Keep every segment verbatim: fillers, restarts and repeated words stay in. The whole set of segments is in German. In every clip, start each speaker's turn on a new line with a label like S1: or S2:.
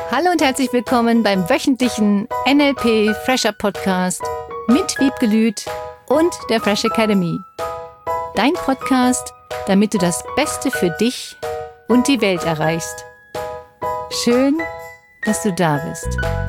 S1: Hallo und herzlich willkommen beim wöchentlichen N L P Fresher Podcast mit Wiebke Lüth und der Fresh Academy. Dein Podcast, damit du das Beste für dich und die Welt erreichst. Schön, dass du da bist.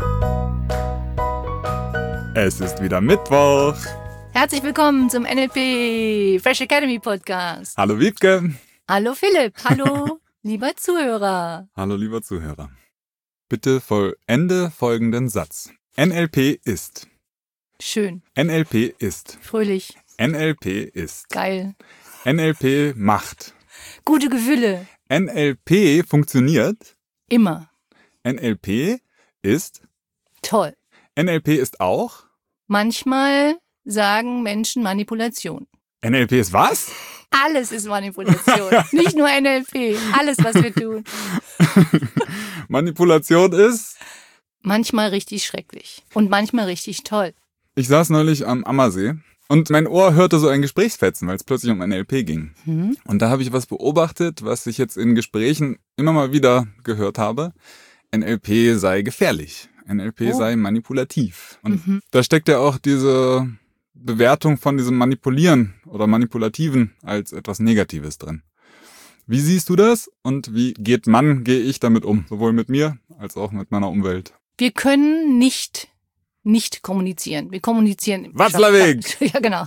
S2: Es ist wieder Mittwoch.
S1: Herzlich willkommen zum N L P Fresh Academy Podcast.
S2: Hallo Wiebke.
S1: Hallo Philipp. Hallo lieber Zuhörer.
S2: Hallo lieber Zuhörer. Bitte vollende folgenden Satz. N L P ist.
S1: Schön.
S2: N L P ist.
S1: Fröhlich.
S2: N L P ist.
S1: Geil.
S2: N L P macht.
S1: Gute Gefühle.
S2: N L P funktioniert.
S1: Immer.
S2: N L P ist.
S1: Toll.
S2: N L P ist auch.
S1: Manchmal sagen Menschen Manipulation.
S2: N L P ist was?
S1: Alles ist Manipulation. Nicht nur N L P. Alles, was wir tun.
S2: Manipulation ist?
S1: Manchmal richtig schrecklich. Und manchmal richtig toll.
S2: Ich saß neulich am Ammersee und mein Ohr hörte so ein Gesprächsfetzen, weil es plötzlich um N L P ging.
S1: Hm?
S2: Und da habe ich was beobachtet, was ich jetzt in Gesprächen immer mal wieder gehört habe. N L P sei gefährlich. N L P
S1: Oh.
S2: sei manipulativ. Und
S1: Mhm.
S2: da steckt ja auch diese Bewertung von diesem Manipulieren oder Manipulativen als etwas Negatives drin. Wie siehst du das und wie geht man, gehe ich damit um? Sowohl mit mir als auch mit meiner Umwelt.
S1: Wir können nicht nicht kommunizieren. Wir kommunizieren.
S2: Watzlawick!
S1: Ja, genau.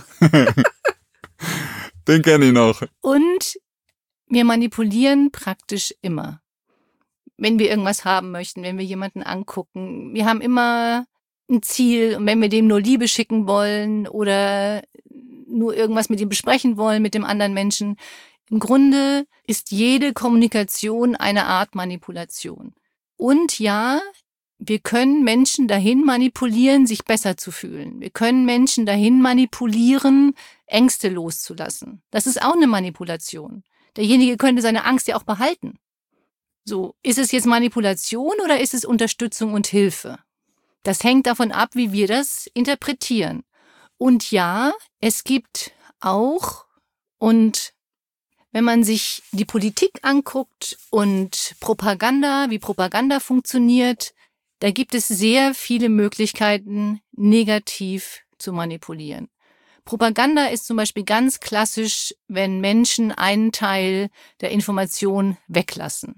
S2: Den kenne ich noch.
S1: Und wir manipulieren praktisch immer. Wenn wir irgendwas haben möchten, wenn wir jemanden angucken. Wir haben immer ein Ziel und wenn wir dem nur Liebe schicken wollen oder nur irgendwas mit ihm besprechen wollen, mit dem anderen Menschen. Im Grunde ist jede Kommunikation eine Art Manipulation. Und ja, wir können Menschen dahin manipulieren, sich besser zu fühlen. Wir können Menschen dahin manipulieren, Ängste loszulassen. Das ist auch eine Manipulation. Derjenige könnte seine Angst ja auch behalten. So, ist es jetzt Manipulation oder ist es Unterstützung und Hilfe? Das hängt davon ab, wie wir das interpretieren. Und ja, es gibt auch, und wenn man sich die Politik anguckt und Propaganda, wie Propaganda funktioniert, da gibt es sehr viele Möglichkeiten, negativ zu manipulieren. Propaganda ist zum Beispiel ganz klassisch, wenn Menschen einen Teil der Information weglassen.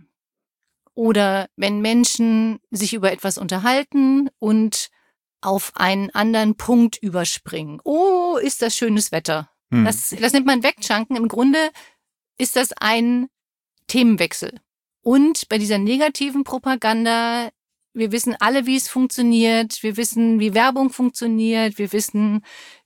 S1: Oder wenn Menschen sich über etwas unterhalten und auf einen anderen Punkt überspringen. Oh, ist das schönes Wetter.
S2: Hm.
S1: Das, das nennt man Wegchunken. Im Grunde ist das ein Themenwechsel. Und bei dieser negativen Propaganda, wir wissen alle, wie es funktioniert. Wir wissen, wie Werbung funktioniert. Wir wissen,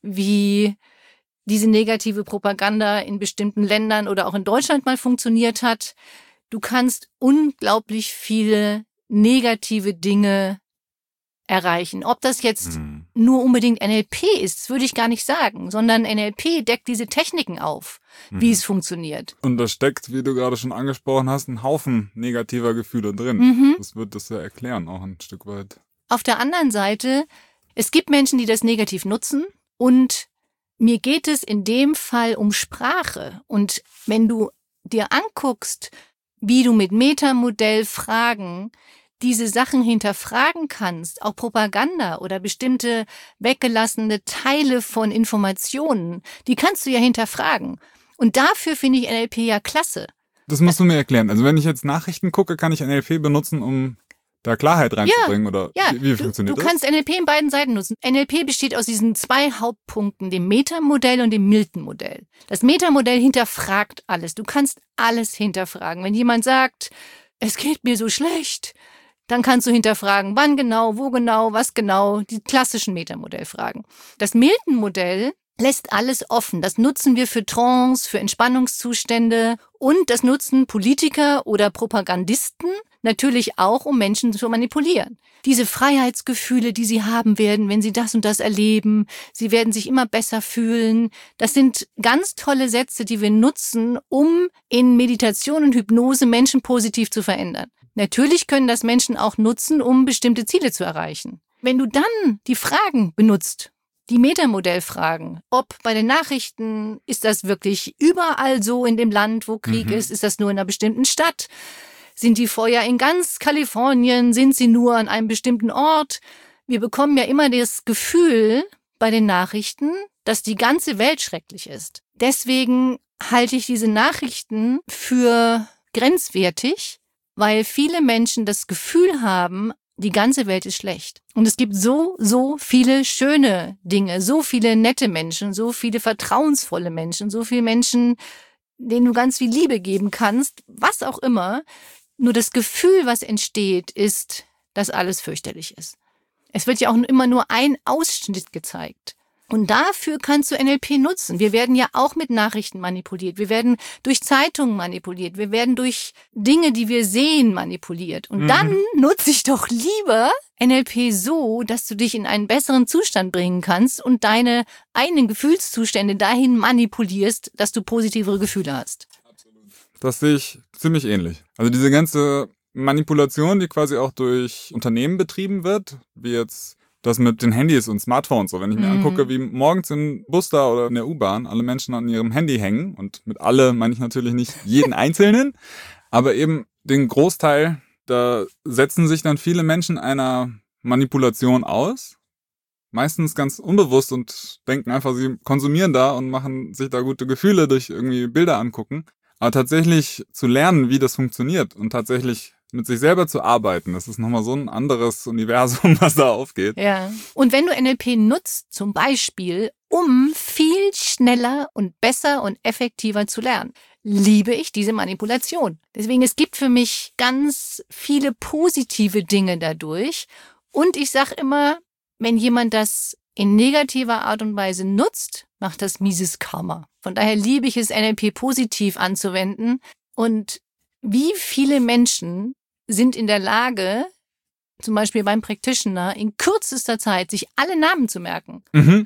S1: wie diese negative Propaganda in bestimmten Ländern oder auch in Deutschland mal funktioniert hat. Du kannst unglaublich viele negative Dinge erreichen. Ob das jetzt
S2: Hm.
S1: nur unbedingt N L P ist, das würde ich gar nicht sagen, sondern N L P deckt diese Techniken auf, wie
S2: Mhm.
S1: es funktioniert.
S2: Und da steckt, wie du gerade schon angesprochen hast, ein Haufen negativer Gefühle drin.
S1: Mhm.
S2: Das wird das ja erklären, auch ein Stück weit.
S1: Auf der anderen Seite, es gibt Menschen, die das negativ nutzen und mir geht es in dem Fall um Sprache. Und wenn du dir anguckst, wie du mit Metamodellfragen diese Sachen hinterfragen kannst, auch Propaganda oder bestimmte weggelassene Teile von Informationen, die kannst du ja hinterfragen. Und dafür finde ich N L P ja klasse.
S2: Das musst du mir erklären. Also wenn ich jetzt Nachrichten gucke, kann ich N L P benutzen, um da Klarheit reinzubringen? oder
S1: Ja,
S2: wie, wie
S1: du,
S2: funktioniert
S1: du
S2: das?
S1: kannst N L P in beiden Seiten nutzen. N L P besteht aus diesen zwei Hauptpunkten, dem Metamodell und dem Milton-Modell. Das Metamodell hinterfragt alles. Du kannst alles hinterfragen. Wenn jemand sagt, es geht mir so schlecht, dann kannst du hinterfragen, wann genau, wo genau, was genau, die klassischen Metamodellfragen. Das Milton-Modell lässt alles offen. Das nutzen wir für Trance, für Entspannungszustände und das nutzen Politiker oder Propagandisten natürlich auch, um Menschen zu manipulieren. Diese Freiheitsgefühle, die sie haben werden, wenn sie das und das erleben, sie werden sich immer besser fühlen. Das sind ganz tolle Sätze, die wir nutzen, um in Meditation und Hypnose Menschen positiv zu verändern. Natürlich können das Menschen auch nutzen, um bestimmte Ziele zu erreichen. Wenn du dann die Fragen benutzt, die Metamodellfragen, ob bei den Nachrichten, ist das wirklich überall so in dem Land, wo Krieg
S2: Mhm.
S1: ist, ist das nur in einer bestimmten Stadt, Sind die Feuer in ganz Kalifornien? Sind sie nur an einem bestimmten Ort? Wir bekommen ja immer das Gefühl bei den Nachrichten, dass die ganze Welt schrecklich ist. Deswegen halte ich diese Nachrichten für grenzwertig, weil viele Menschen das Gefühl haben, die ganze Welt ist schlecht. Und es gibt so, so viele schöne Dinge, so viele nette Menschen, so viele vertrauensvolle Menschen, so viele Menschen, denen du ganz viel Liebe geben kannst, was auch immer. Nur das Gefühl, was entsteht, ist, dass alles fürchterlich ist. Es wird ja auch immer nur ein Ausschnitt gezeigt. Und dafür kannst du N L P nutzen. Wir werden ja auch mit Nachrichten manipuliert. Wir werden durch Zeitungen manipuliert. Wir werden durch Dinge, die wir sehen, manipuliert. Und mhm. dann nutze ich doch lieber N L P so, dass du dich in einen besseren Zustand bringen kannst und deine eigenen Gefühlszustände dahin manipulierst, dass du positivere Gefühle hast.
S2: Das sehe ich ziemlich ähnlich. Also diese ganze Manipulation, die quasi auch durch Unternehmen betrieben wird, wie jetzt das mit den Handys und Smartphones. So, wenn ich mir mhm. angucke, wie morgens im Bus da oder in der U-Bahn alle Menschen an ihrem Handy hängen, und mit alle meine ich natürlich nicht jeden Einzelnen, aber eben den Großteil, da setzen sich dann viele Menschen einer Manipulation aus, meistens ganz unbewusst, und denken einfach, sie konsumieren da und machen sich da gute Gefühle durch irgendwie Bilder angucken. Aber tatsächlich zu lernen, wie das funktioniert und tatsächlich mit sich selber zu arbeiten, das ist nochmal so ein anderes Universum, was da aufgeht.
S1: Ja. Und wenn du N L P nutzt, zum Beispiel, um viel schneller und besser und effektiver zu lernen, liebe ich diese Manipulation. Deswegen, es gibt für mich ganz viele positive Dinge dadurch. Und ich sage immer, wenn jemand das in negativer Art und Weise nutzt, macht das mieses Karma. Von daher liebe ich es, N L P positiv anzuwenden. Und wie viele Menschen sind in der Lage, zum Beispiel beim Practitioner, in kürzester Zeit sich alle Namen zu merken. Mhm.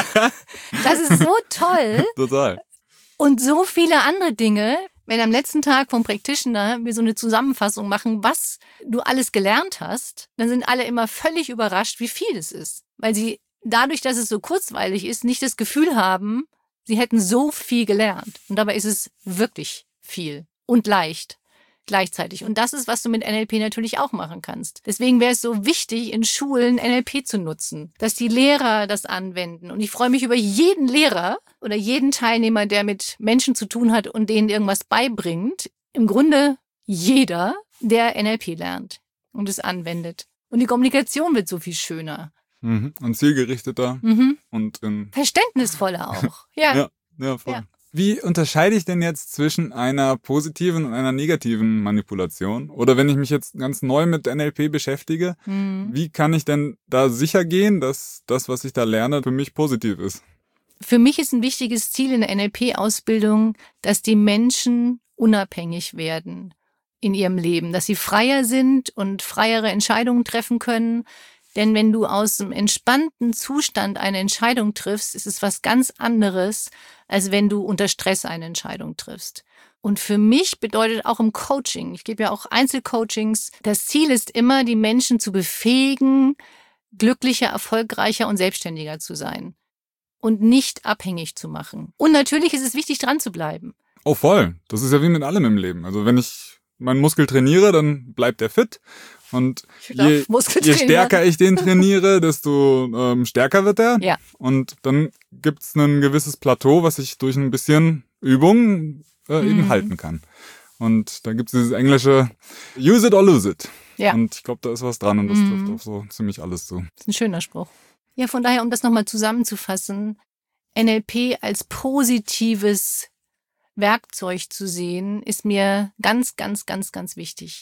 S1: Das ist so toll.
S2: Total.
S1: Und so viele andere Dinge, wenn am letzten Tag vom Practitioner wir so eine Zusammenfassung machen, was du alles gelernt hast, dann sind alle immer völlig überrascht, wie viel es ist. Weil sie dadurch, dass es so kurzweilig ist, nicht das Gefühl haben, sie hätten so viel gelernt. Und dabei ist es wirklich viel und leicht gleichzeitig. Und das ist, was du mit N L P natürlich auch machen kannst. Deswegen wäre es so wichtig, in Schulen N L P zu nutzen, dass die Lehrer das anwenden. Und ich freue mich über jeden Lehrer oder jeden Teilnehmer, der mit Menschen zu tun hat und denen irgendwas beibringt. Im Grunde jeder, der N L P lernt und es anwendet. Und die Kommunikation wird so viel schöner.
S2: Mhm. Und zielgerichteter
S1: mhm.
S2: und in
S1: verständnisvoller auch. Ja,
S2: ja, ja, voll.
S1: Ja.
S2: Wie unterscheide ich denn jetzt zwischen einer positiven und einer negativen Manipulation? Oder wenn ich mich jetzt ganz neu mit N L P beschäftige, mhm. wie kann ich denn da sicher gehen, dass das, was ich da lerne, für mich positiv ist?
S1: Für mich ist ein wichtiges Ziel in der N L P-Ausbildung, dass die Menschen unabhängig werden in ihrem Leben, dass sie freier sind und freiere Entscheidungen treffen können. Denn wenn du aus einem entspannten Zustand eine Entscheidung triffst, ist es was ganz anderes, als wenn du unter Stress eine Entscheidung triffst. Und für mich bedeutet auch im Coaching, ich gebe ja auch Einzelcoachings, das Ziel ist immer, die Menschen zu befähigen, glücklicher, erfolgreicher und selbstständiger zu sein und nicht abhängig zu machen. Und natürlich ist es wichtig, dran zu bleiben.
S2: Oh, voll. Das ist ja wie mit allem im Leben. Also wenn ich meinen Muskel trainiere, dann bleibt der fit. Und je, je stärker ich den trainiere, desto ähm, stärker wird er.
S1: Ja.
S2: Und dann gibt's ein gewisses Plateau, was ich durch ein bisschen Übung äh, eben mhm. halten kann. Und da gibt's dieses englische Use it or lose it.
S1: Ja.
S2: Und ich glaube, da ist was dran und das
S1: mhm.
S2: trifft auf so ziemlich alles zu.
S1: Das ist ein schöner Spruch. Ja, von daher, um das nochmal zusammenzufassen, N L P als positives Werkzeug zu sehen, ist mir ganz, ganz, ganz, ganz wichtig.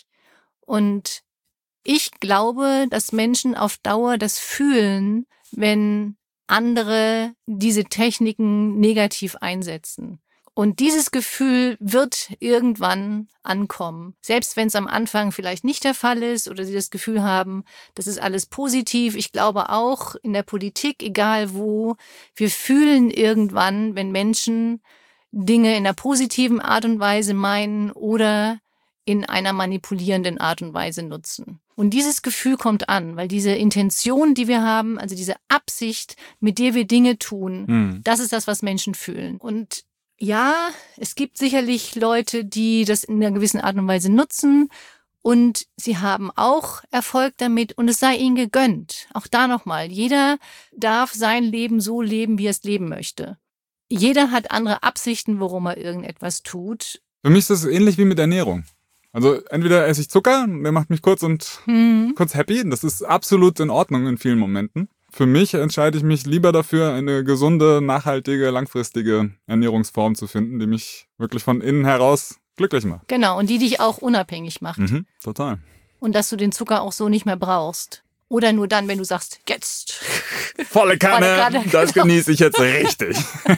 S1: Und ich glaube, dass Menschen auf Dauer das fühlen, wenn andere diese Techniken negativ einsetzen. Und dieses Gefühl wird irgendwann ankommen. Selbst wenn es am Anfang vielleicht nicht der Fall ist oder sie das Gefühl haben, das ist alles positiv. Ich glaube auch in der Politik, egal wo, wir fühlen irgendwann, wenn Menschen Dinge in einer positiven Art und Weise meinen oder in einer manipulierenden Art und Weise nutzen. Und dieses Gefühl kommt an, weil diese Intention, die wir haben, also diese Absicht, mit der wir Dinge tun, mhm. das ist das, was Menschen fühlen. Und ja, es gibt sicherlich Leute, die das in einer gewissen Art und Weise nutzen Und sie haben auch Erfolg damit und es sei ihnen gegönnt. Auch da nochmal, jeder darf sein Leben so leben, wie er es leben möchte. Jeder hat andere Absichten, warum er irgendetwas tut.
S2: Für mich ist das ähnlich wie mit Ernährung. Also entweder esse ich Zucker, der macht mich kurz und hm. kurz happy. Das ist absolut in Ordnung in vielen Momenten. Für mich entscheide ich mich lieber dafür, eine gesunde, nachhaltige, langfristige Ernährungsform zu finden, die mich wirklich von innen heraus glücklich macht.
S1: Genau, und die dich auch unabhängig macht.
S2: Mhm, total.
S1: Und dass du den Zucker auch so nicht mehr brauchst. Oder nur dann, wenn du sagst, jetzt.
S2: Volle Kanne, Volle Kanne das genau. Genieße ich jetzt richtig.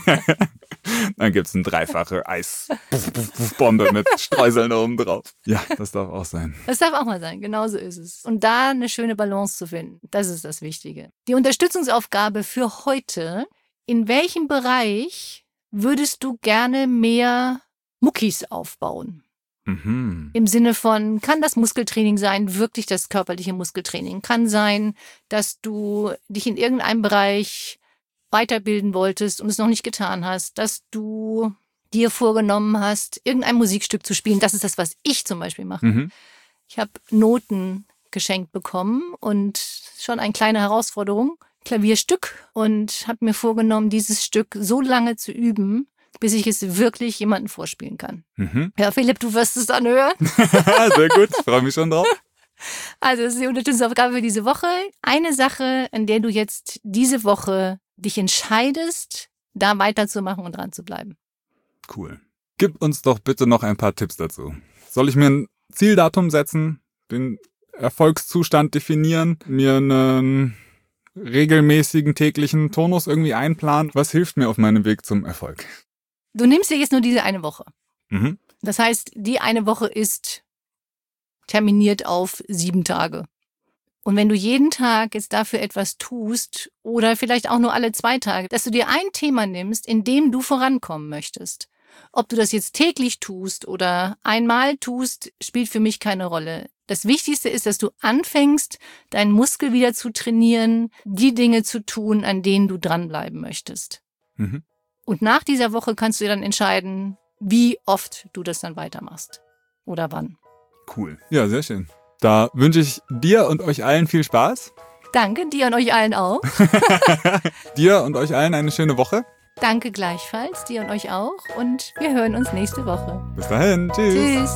S2: Dann gibt's eine dreifache Eisbombe mit Streuseln oben drauf. Ja, das darf auch sein.
S1: Das darf auch mal sein, genau so ist es. Und da eine schöne Balance zu finden, das ist das Wichtige. Die Unterstützungsaufgabe für heute, in welchem Bereich würdest du gerne mehr Muckis aufbauen?
S2: Mhm.
S1: Im Sinne von, kann das Muskeltraining sein, wirklich das körperliche Muskeltraining? Kann sein, dass du dich in irgendeinem Bereich weiterbilden wolltest und es noch nicht getan hast, dass du dir vorgenommen hast, irgendein Musikstück zu spielen. Das ist das, was ich zum Beispiel mache.
S2: Mhm.
S1: Ich habe Noten geschenkt bekommen und schon eine kleine Herausforderung, Klavierstück, und habe mir vorgenommen, dieses Stück so lange zu üben, bis ich es wirklich jemandem vorspielen kann.
S2: Mhm.
S1: Ja, Philipp, du wirst es dann hören.
S2: Sehr gut, ich freue mich schon drauf.
S1: Also das ist die Unterstützungsaufgabe für diese Woche. Eine Sache, an der du jetzt diese Woche dich entscheidest, da weiterzumachen und dran zu bleiben.
S2: Cool. Gib uns doch bitte noch ein paar Tipps dazu. Soll ich mir ein Zieldatum setzen, den Erfolgszustand definieren, mir einen regelmäßigen täglichen Tonus irgendwie einplanen? Was hilft mir auf meinem Weg zum Erfolg?
S1: Du nimmst dir jetzt nur diese eine Woche.
S2: Mhm.
S1: Das heißt, die eine Woche ist terminiert auf sieben Tage. Und wenn du jeden Tag jetzt dafür etwas tust oder vielleicht auch nur alle zwei Tage, dass du dir ein Thema nimmst, in dem du vorankommen möchtest. Ob du das jetzt täglich tust oder einmal tust, spielt für mich keine Rolle. Das Wichtigste ist, dass du anfängst, deinen Muskel wieder zu trainieren, die Dinge zu tun, an denen du dranbleiben möchtest.
S2: Mhm.
S1: Und nach dieser Woche kannst du dir dann entscheiden, wie oft du das dann weitermachst oder wann.
S2: Cool. Ja, sehr schön. Da wünsche ich dir und euch allen viel Spaß.
S1: Danke, dir und euch allen auch.
S2: Dir und euch allen eine schöne Woche.
S1: Danke gleichfalls, dir und euch auch. Und wir hören uns nächste Woche.
S2: Bis dahin. Tschüss.
S1: Tschüss.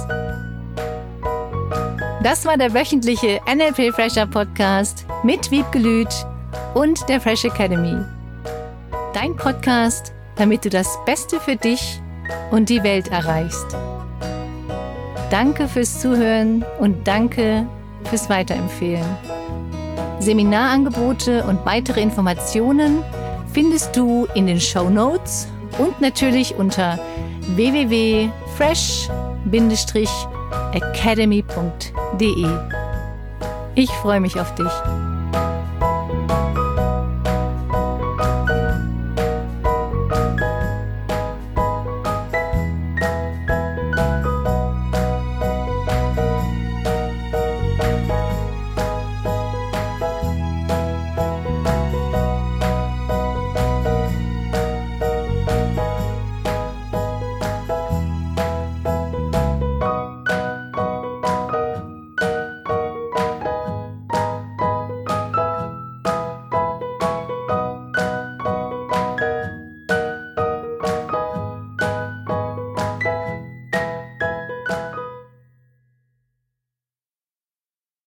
S1: Das war der wöchentliche N L P Fresher Podcast mit Wiebke Lüth und der Fresh Academy. Dein Podcast, damit du das Beste für dich und die Welt erreichst. Danke fürs Zuhören und danke fürs Weiterempfehlen. Seminarangebote und weitere Informationen findest du in den Shownotes und natürlich unter w w w punkt fresh academy punkt d e. Ich freue mich auf dich.